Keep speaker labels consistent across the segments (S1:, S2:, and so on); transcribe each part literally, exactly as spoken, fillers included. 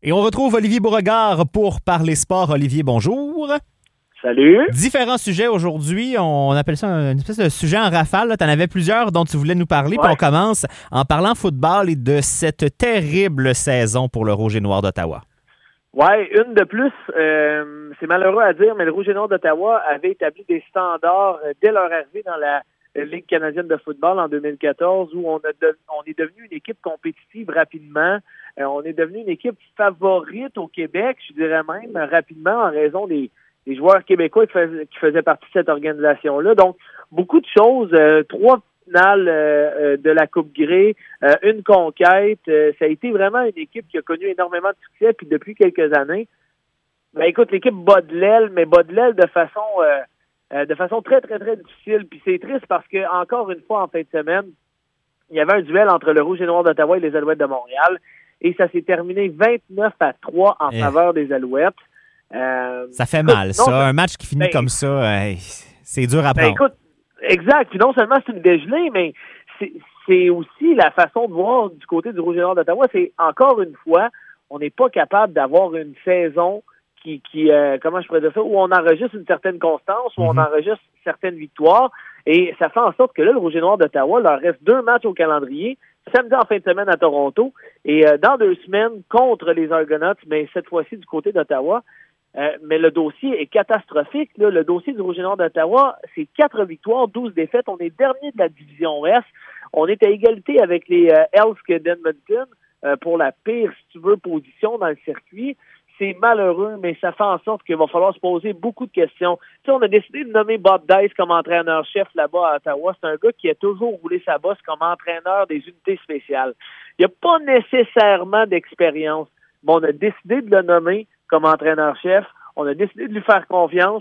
S1: Et on retrouve Olivier Beauregard pour parler sport. Olivier, bonjour.
S2: Salut.
S1: Différents sujets aujourd'hui. On appelle ça une espèce de sujet en rafale. Tu en avais plusieurs dont tu voulais nous parler.
S2: Ouais.
S1: Puis on commence en parlant football et de cette terrible saison pour le Rouge et Noir d'Ottawa.
S2: Oui, une de plus. Euh, c'est malheureux à dire, mais le Rouge et Noir d'Ottawa avait établi des standards euh, dès leur arrivée dans la euh, Ligue canadienne de football en deux mille quatorze, où on, a de, on est devenu une équipe compétitive rapidement. Euh, on est devenu une équipe favorite au Québec, je dirais même, rapidement, en raison des, des joueurs québécois qui faisaient, qui faisaient partie de cette organisation-là. Donc, beaucoup de choses. Euh, trois finales euh, euh, de la Coupe Grey, euh, une conquête. Euh, ça a été vraiment une équipe qui a connu énormément de succès, puis depuis quelques années. Ben écoute, l'équipe bat de l'aile, mais bat de l'aile de façon euh, euh, de façon très, très, très difficile. Puis c'est triste parce que, encore une fois, en fin de semaine, il y avait un duel entre le Rouge et Noir d'Ottawa et les Alouettes de Montréal. Et ça s'est terminé vingt-neuf à trois en
S1: Eh.
S2: faveur des Alouettes. Euh,
S1: Ça fait
S2: écoute,
S1: mal,
S2: non,
S1: ça. Un match qui finit
S2: ben,
S1: comme ça, hey, c'est dur à
S2: ben,
S1: prendre.
S2: écoute, exact. Puis non seulement c'est une dégelée, mais c'est, c'est aussi la façon de voir du côté du Rouge et Noir d'Ottawa. C'est, encore une fois, on n'est pas capable d'avoir une saison qui, qui euh, comment je pourrais dire ça, où on enregistre une certaine constance, où
S1: Mm-hmm.
S2: on enregistre certaines victoires. Et ça fait en sorte que là, le Rouge et Noir d'Ottawa, leur reste deux matchs au calendrier. Samedi en fin de semaine à Toronto et euh, dans deux semaines contre les Argonauts, mais cette fois-ci du côté d'Ottawa. Euh, mais le dossier est catastrophique. Là. Le dossier du Rouge et Noir d'Ottawa, c'est quatre victoires, douze défaites. On est dernier de la division Est. On est à égalité avec les euh, Elks d'Edmonton euh, pour la pire, si tu veux, position dans le circuit. C'est malheureux, mais ça fait en sorte qu'il va falloir se poser beaucoup de questions. Tu sais, on a décidé de nommer Bob Dice comme entraîneur-chef là-bas à Ottawa. C'est un gars qui a toujours roulé sa bosse comme entraîneur des unités spéciales. Il n'y a pas nécessairement d'expérience, mais on a décidé de le nommer comme entraîneur-chef. On a décidé de lui faire confiance.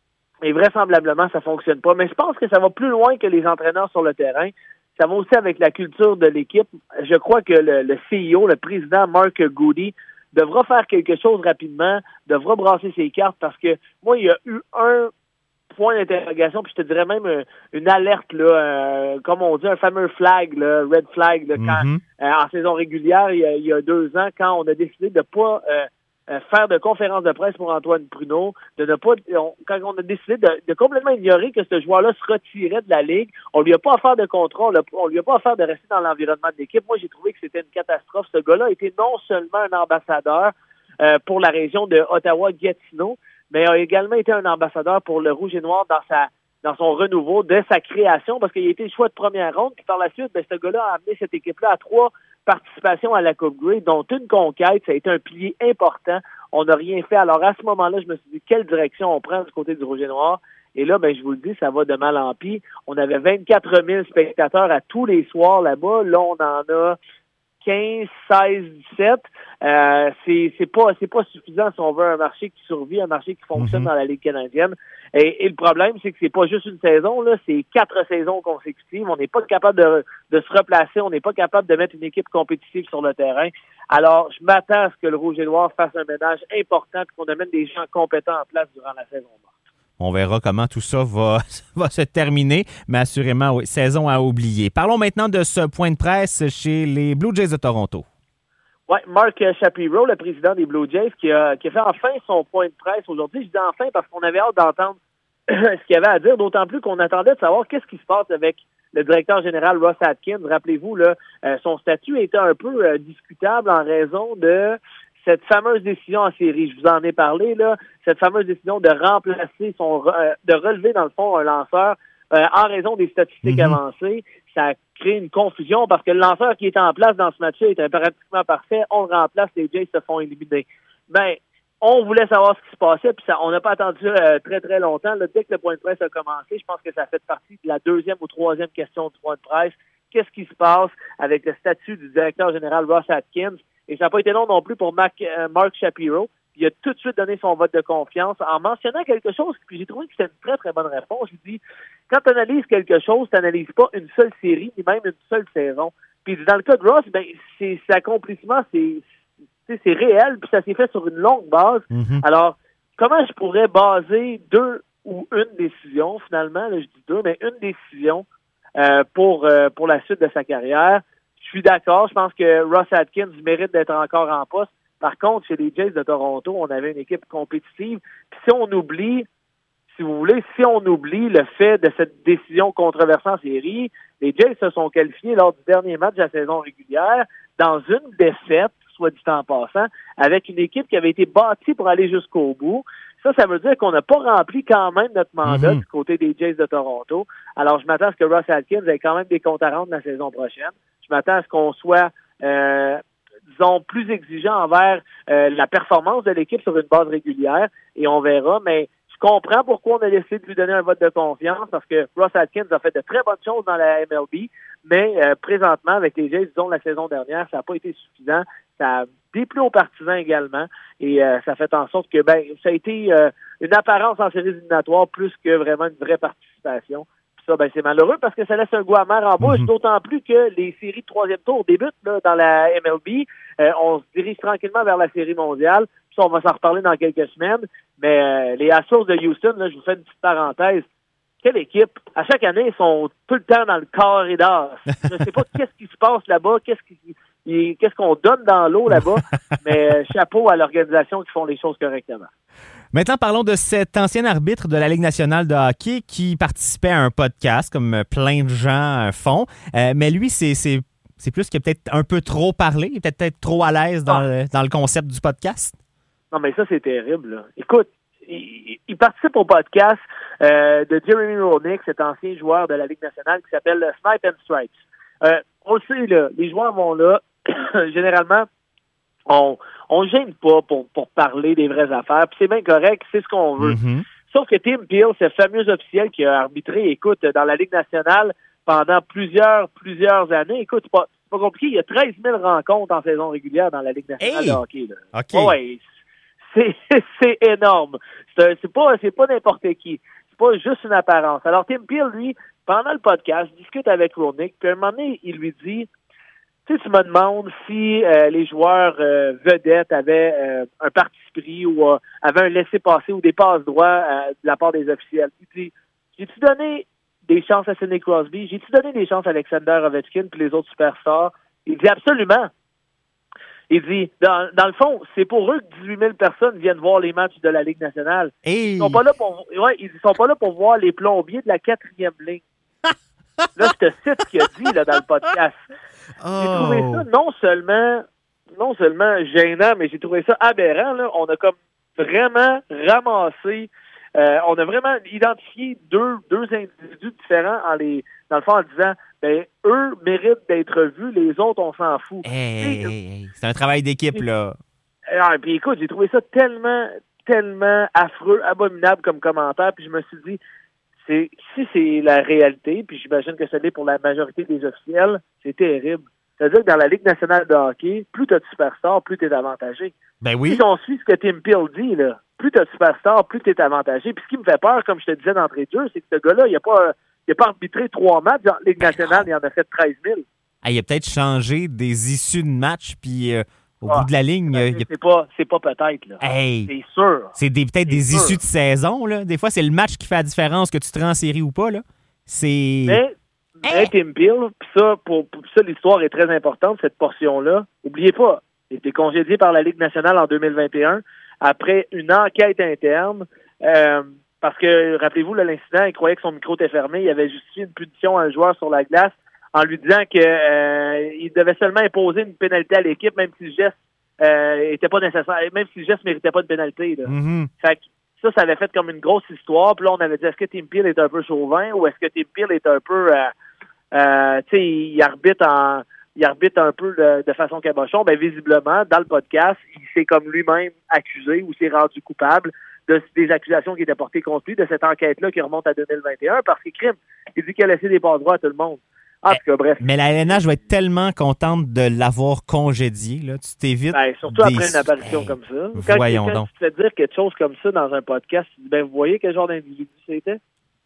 S2: Et vraisemblablement, ça fonctionne pas. Mais je pense que ça va plus loin que les entraîneurs sur le terrain. Ça va aussi avec la culture de l'équipe. Je crois que le, le C E O, le président Mark Goody, devra faire quelque chose rapidement, devra brasser ses cartes parce que moi, il y a eu un point d'interrogation, puis je te dirais même euh, une alerte, là, euh, comme on dit, un fameux flag, là, red flag, là, quand,
S1: Mm-hmm.
S2: euh, en saison régulière, il y, a, il y a deux ans, quand on a décidé de pas euh, euh, faire de conférence de presse pour Antoine Pruneau, de ne pas, on, quand on a décidé de, de complètement ignorer que ce joueur-là se retirait de la Ligue, on lui a pas offert de contrat, on, on lui a pas offert de rester dans l'environnement de l'équipe. Moi, j'ai trouvé que c'était une catastrophe. Ce gars-là a été non seulement un ambassadeur euh, pour la région de Ottawa-Gatineau, mais a également été un ambassadeur pour le Rouge et Noir dans sa dans son renouveau, de sa création, parce qu'il a été le choix de première ronde, puis par la suite, ben, ce gars-là a amené cette équipe-là à trois participations à la Coupe Grey, dont une conquête. Ça a été un pilier important. On n'a rien fait. Alors, à ce moment-là, je me suis dit, quelle direction on prend du côté du Rouge et Noir? Et là, ben, je vous le dis, ça va de mal en pis. On avait vingt-quatre mille spectateurs à tous les soirs là-bas. Là, on en a quinze, seize, dix-sept. Euh, c'est, c'est pas, c'est pas suffisant si on veut un marché qui survit, un marché qui fonctionne
S1: Mm-hmm.
S2: dans la Ligue canadienne. Et, et le problème, c'est que c'est pas juste une saison, là, c'est quatre saisons consécutives. On n'est pas capable de, de se replacer, on n'est pas capable de mettre une équipe compétitive sur le terrain. Alors, je m'attends à ce que le Rouge et Noir fasse un ménage important et qu'on amène des gens compétents en place durant la saison morte.
S1: On verra comment tout ça va, va se terminer, mais assurément, oui, saison à oublier. Parlons maintenant de ce point de presse chez les Blue Jays de Toronto.
S2: Oui, Mark Shapiro, le président des Blue Jays, qui a, qui a fait enfin son point de presse aujourd'hui. Je dis enfin parce qu'on avait hâte d'entendre ce qu'il y avait à dire, d'autant plus qu'on attendait de savoir qu'est-ce qui se passe avec le directeur général Ross Atkins. Rappelez-vous, là, euh, son statut était un peu euh, discutable en raison de cette fameuse décision en série. Je vous en ai parlé, là, cette fameuse décision de remplacer son, euh, de relever dans le fond un lanceur euh, en raison des statistiques
S1: Mm-hmm.
S2: avancées. Ça a créé une confusion parce que le lanceur qui était en place dans ce match-là était pratiquement parfait. On le remplace, les Jays se font éliminer. Ben, on voulait savoir ce qui se passait, puis ça, on n'a pas attendu euh, très, très longtemps. Là, dès que le point de presse a commencé, je pense que ça fait partie de la deuxième ou troisième question du point de presse. Qu'est-ce qui se passe avec le statut du directeur général Ross Atkins? Et ça n'a pas été long non plus pour Mark, euh, Mark Shapiro. Il a tout de suite donné son vote de confiance en mentionnant quelque chose, puis j'ai trouvé que c'était une très, très bonne réponse. Je dis, quand tu analyses quelque chose, tu n'analyses pas une seule série, ni même une seule saison. Puis dans le cas de Ross, ben, c'est, c'est accomplissement, c'est, c'est, c'est réel, puis ça s'est fait sur une longue base.
S1: Mm-hmm.
S2: Alors, comment je pourrais baser deux ou une décision, finalement, là, je dis deux, mais une décision euh, pour, euh, pour la suite de sa carrière? Je suis d'accord, je pense que Ross Atkins mérite d'être encore en poste. Par contre, chez les Jays de Toronto, on avait une équipe compétitive. Puis si on oublie, si vous voulez, si on oublie le fait de cette décision controversée en série, les Jays se sont qualifiés lors du dernier match de la saison régulière dans une défaite, soit dit en passant, avec une équipe qui avait été bâtie pour aller jusqu'au bout. Ça, ça veut dire qu'on n'a pas rempli quand même notre mandat mm-hmm. du côté des Jays de Toronto. Alors, je m'attends à ce que Russ Atkins ait quand même des comptes à rendre la saison prochaine. Je m'attends à ce qu'on soit, euh, disons, plus exigeant envers euh, la performance de l'équipe sur une base régulière, et on verra, mais je comprends pourquoi on a décidé de lui donner un vote de confiance, parce que Russ Atkins a fait de très bonnes choses dans la M L B, mais euh, présentement, avec les Jays, disons, la saison dernière, ça n'a pas été suffisant. Ça a déplu aux partisans également, et euh, ça fait en sorte que ben ça a été euh, une apparence en séries éliminatoires plus que vraiment une vraie participation. Puis ça, ben c'est malheureux parce que ça laisse un goût amer en bouche, mm-hmm. d'autant plus que les séries de troisième tour débutent là, dans la M L B. Euh, on se dirige tranquillement vers la série mondiale. Puis ça, on va s'en reparler dans quelques semaines. Mais euh, les Astros de Houston, là, je vous fais une petite parenthèse. Quelle équipe! À chaque année, ils sont tout le temps dans le corridor. Je ne sais pas qu'est-ce qui se passe là-bas, qu'est-ce qui Et qu'est-ce qu'on donne dans l'eau là-bas, mais euh, chapeau à l'organisation qui font les choses correctement.
S1: Maintenant, parlons de cet ancien arbitre de la Ligue nationale de hockey qui participait à un podcast, comme plein de gens font. Euh, mais lui, c'est, c'est, c'est plus qu'il a peut-être un peu trop parlé, il est peut-être, peut-être trop à l'aise dans, ah. le, dans le concept du podcast.
S2: Non, mais ça, c'est terrible, là. Écoute, il, il participe au podcast euh, de Jeremy Roenick, cet ancien joueur de la Ligue nationale qui s'appelle Snipe and Stripes. Euh, on le sait, là, les joueurs vont là. Généralement, on on gêne pas pour, pour parler des vraies affaires, puis c'est bien correct, c'est ce qu'on veut. Mm-hmm. Sauf que Tim Peel, ce fameux officiel qui a arbitré, écoute, dans la Ligue nationale pendant plusieurs, plusieurs années, écoute, c'est pas, c'est pas compliqué, il y a treize mille rencontres en saison régulière dans la Ligue nationale
S1: hey!
S2: de hockey. Là.
S1: Okay.
S2: Ouais, c'est, c'est énorme. C'est, c'est pas, c'est pas n'importe qui. C'est pas juste une apparence. Alors, Tim Peel, lui, pendant le podcast, discute avec Roenick, puis à un moment donné, il lui dit, tu sais, tu me demandes si euh, les joueurs euh, vedettes avaient euh, un parti pris ou euh, avaient un laissez-passer ou des passe-droits euh, de la part des officiels. Il dit, j'ai-tu donné des chances à Sidney Crosby? J'ai-tu donné des chances à Alexander Ovechkin puis les autres superstars? Il dit absolument. Il dit, dans, dans le fond, c'est pour eux que dix-huit mille personnes viennent voir les matchs de la Ligue nationale.
S1: Hey.
S2: Ils sont pas là pour, ouais, ils sont pas là pour voir les plombiers de la quatrième ligne. Là, je te cite ce qu'il a dit là, dans le podcast. Oh. J'ai trouvé ça non seulement, non seulement gênant, mais j'ai trouvé ça aberrant. Là. On a comme vraiment ramassé, euh, on a vraiment identifié deux, deux individus différents en les, dans le fond, en disant, ben, eux méritent d'être vus, les autres, on s'en fout.
S1: Hey, hey, hey. C'est un travail d'équipe, là.
S2: Et puis écoute, j'ai trouvé ça tellement, tellement affreux, abominable comme commentaire, puis je me suis dit, c'est si c'est la réalité, puis j'imagine que ça l'est pour la majorité des officiels, c'est terrible. C'est-à-dire que dans la Ligue nationale de hockey, plus tu as de superstars, plus tu es avantagé.
S1: Ben oui.
S2: Si on suit ce que Tim Peel dit, là, plus tu as de superstars, plus tu es avantagé. Puis ce qui me fait peur, comme je te disais d'entrée de jeu, c'est que ce gars-là, il n'a pas, il a pas arbitré trois matchs dans la Ligue nationale, il en a fait treize mille.
S1: Ah, il a peut-être changé des issues de match, puis euh, au ah, bout de la ligne...
S2: Ben,
S1: il a...
S2: C'est pas, c'est pas peut-être, là.
S1: Hey,
S2: c'est sûr.
S1: C'est des, peut-être
S2: c'est
S1: des
S2: sûr.
S1: issues de saison, là. Des fois, c'est le match qui fait la différence que tu te rends en série ou pas, là. C'est...
S2: Mais, mais Tim Peel, puis ça, pour, pour ça, l'histoire est très importante, cette portion-là. N'oubliez pas, il a été congédié par la Ligue nationale en deux mille vingt et un après une enquête interne, euh, parce que, rappelez-vous, là, l'incident, il croyait que son micro était fermé, il avait justifié une punition à un joueur sur la glace en lui disant qu'il euh, devait seulement imposer une pénalité à l'équipe, même si le geste euh, était pas nécessaire, même si le geste méritait pas de pénalité. Là.
S1: Mm-hmm.
S2: Fait que ça, ça avait fait comme une grosse histoire. Puis là, on avait dit, est-ce que Tim Peel est un peu chauvin ou est-ce que Tim Peel est un peu, euh, euh, tu sais, il arbitre en, il arbitre un peu de, de façon cabochon. Ben visiblement, dans le podcast, il s'est comme lui-même accusé ou s'est rendu coupable de des accusations qui étaient portées contre lui, de cette enquête-là qui remonte à deux mille vingt et un, parce qu'il crime. Il dit qu'il a laissé des passe-droits à tout le monde. En tout cas, bref.
S1: Mais la L N H va être tellement contente de l'avoir congédié. Là. Tu t'évites.
S2: Ben, surtout des... après une apparition hey, comme ça. Quand,
S1: voyons
S2: quand
S1: donc.
S2: tu te fais dire quelque chose comme ça dans un podcast, tu dis, ben, vous voyez quel genre d'individu c'était?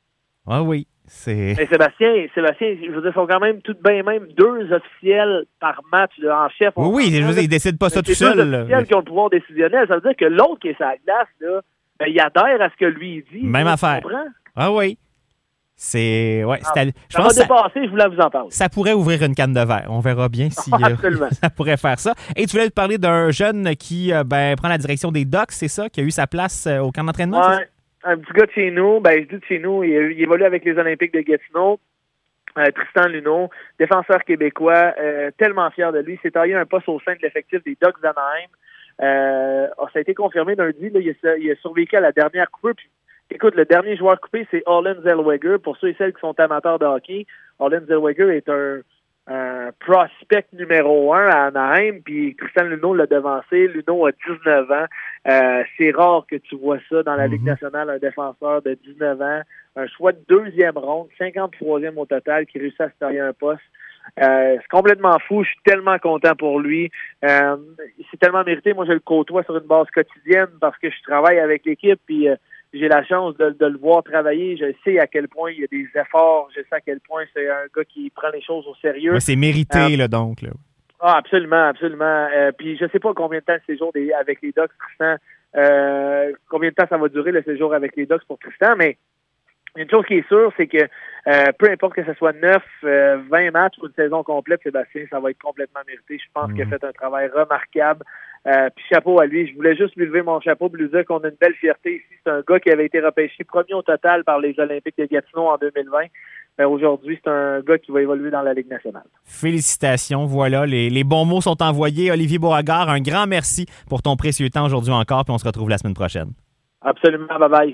S1: Ah oui. C'est...
S2: Mais Sébastien, Sébastien, je veux dire, ils sont quand même tout de bien même deux officiels par match là, en chef.
S1: Oui, oui, je veux dire, ils décident pas ça tout seul.
S2: C'est deux officiels qui ont le pouvoir décisionnel. Ça veut dire que l'autre qui est sur la glace, là, ben, il adhère à ce que lui dit.
S1: Même
S2: là,
S1: affaire. Ah oui. C'est, ouais,
S2: Ah,
S1: c'est, je
S2: ça
S1: pense
S2: m'a
S1: que ça,
S2: dépassé, je voulais vous en parler.
S1: ça pourrait ouvrir une canne de verre. On verra bien si euh,
S2: Absolument.
S1: ça pourrait faire ça. Et tu voulais te parler d'un jeune qui euh, ben, prend la direction des Ducks, c'est ça, qui a eu sa place euh, au camp d'entraînement? c'est ça?
S2: Ouais, un petit gars de chez nous, ben je dis de chez nous, il, il évolue avec les Olympiques de Gatineau. Euh, Tristan Luneau, défenseur québécois, euh, tellement fier de lui. Il s'est taillé un poste au sein de l'effectif des Ducks d'Anaheim. Euh, oh, ça a été confirmé lundi, là, il, a, il a survécu à la dernière coupure. Puis, écoute, le dernier joueur coupé, c'est Orlin Zellweger. Pour ceux et celles qui sont amateurs de hockey, Orlin Zellweger est un, un prospect numéro un à Anaheim, puis Tristan Luneau l'a devancé. Luneau a dix-neuf ans. Euh, c'est rare que tu vois ça dans la Ligue nationale, un défenseur de dix-neuf ans, un choix de deuxième ronde, cinquante-troisième au total, qui réussit à se tailler un poste. Euh, c'est complètement fou. Je suis tellement content pour lui. Euh, c'est tellement mérité. Moi, je le côtoie sur une base quotidienne parce que je travaille avec l'équipe, puis euh, j'ai la chance de, de le voir travailler. Je sais à quel point il y a des efforts. Je sais à quel point c'est un gars qui prend les choses au sérieux.
S1: Ouais, c'est mérité, euh, là, donc. Là.
S2: Ah, absolument, absolument. Euh, puis je sais pas combien de temps le séjour des, avec les Ducks, Tristan. Euh, combien de temps ça va durer le séjour avec les Ducks pour Tristan, mais une chose qui est sûre, c'est que euh, peu importe que ce soit neuf, euh, vingt matchs ou une saison complète, Sébastien, ça va être complètement mérité. Je pense mmh. qu'il a fait un travail remarquable. Euh, puis chapeau à lui. Je voulais juste lui lever mon chapeau pour lui dire qu'on a une belle fierté ici. C'est un gars qui avait été repêché premier au total par les Olympiques de Gatineau en deux mille vingt. Mais aujourd'hui, c'est un gars qui va évoluer dans la Ligue nationale.
S1: Félicitations. Voilà, les, les bons mots sont envoyés. Olivier Beauregard, un grand merci pour ton précieux temps aujourd'hui encore, puis on se retrouve la semaine prochaine.
S2: Absolument. Bye-bye.